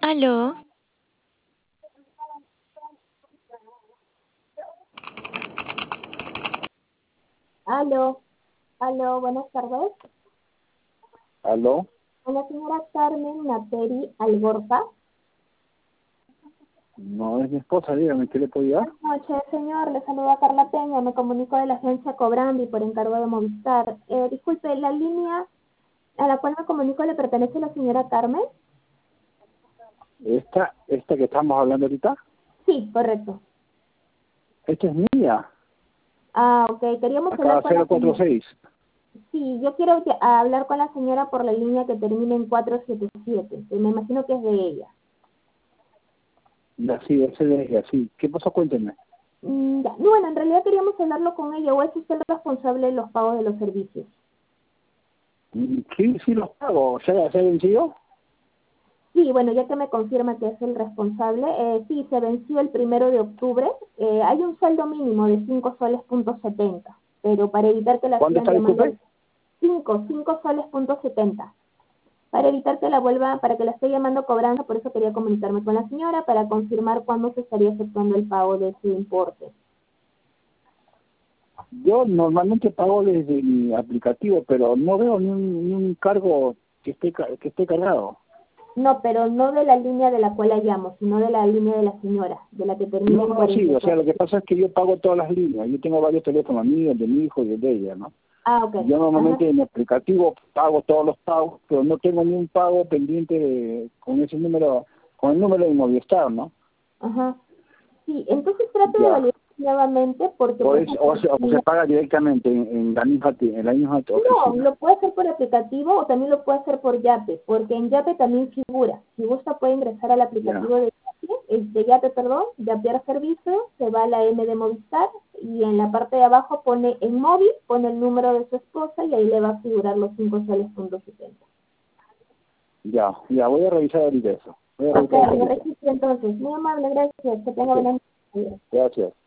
Aló, Aló, aló, buenas tardes. ¿Aló? Con la señora Carmen Nateri Algorta. No, es mi esposa, dígame, ¿qué le puedo ayudar? Buenas noches, señor. Le saluda Carla Peña. Me comunico de la agencia Cobrandi por encargo de Movistar. Disculpe, ¿la línea a la cual me comunico le pertenece a la señora Carmen? ¿Esta que estamos hablando ahorita? Sí, correcto. Esta es mía, Ah, ok. Queríamos hablar acá con la señora. 046. Sí, yo quiero hablar con la señora por la línea que termina en 477. Me imagino que es de ella. Ya, sí, ese de ella, sí. ¿Qué pasó? Cuéntenme. Ya. No, bueno, en realidad queríamos hablarlo con ella. ¿O es usted el responsable de los pagos de los servicios? Sí, los pago. ¿Se ha vencido? Sí, bueno, ya que me confirma que es el responsable, sí, se venció el 1 de octubre. Hay un saldo mínimo de 5 soles punto 70, pero para evitar que la ¿Cuánto sigan está, llamando disculpe? 5 soles punto 70. Para evitar que para que la esté llamando cobrando, por eso quería comunicarme con la señora para confirmar cuándo se estaría efectuando el pago de ese importe. Yo normalmente pago desde mi aplicativo, pero no veo ni un cargo que esté cargado. No, pero no de la línea de la cual la llamo, sino de la línea de la señora, de la que termina No, en no, sí, o sea, 44. lo que pasa es que yo pago todas las líneas. Yo tengo varios teléfonos míos, de mi hijo y el de ella, ¿no? Ah, ok. Yo Ajá. normalmente en mi aplicativo pago todos los pagos, pero no tengo ni un pago pendiente con ese número, con el número de Movistar, ¿no? Ajá. Sí, entonces trato de Ya. validar nuevamente porque, Por por eso, ejemplo, o se paga directamente en la misma no, oficina. lo puede hacer por aplicativo o también lo puede hacer por Yape, porque en Yape también figura. Si gusta puede ingresar al Ya, aplicativo de Yape, perdón, Yapear servicio, se va a la M de Movistar y en la parte de abajo pone en móvil, pone el número de su esposa y ahí le va a figurar los 5 soles punto 70. ya, voy a revisar ahorita eso. Voy a Ok, revisar eso lo ahorita. registro entonces. Muy amable, gracias. Que tenga Ok, buenas noches. gracias.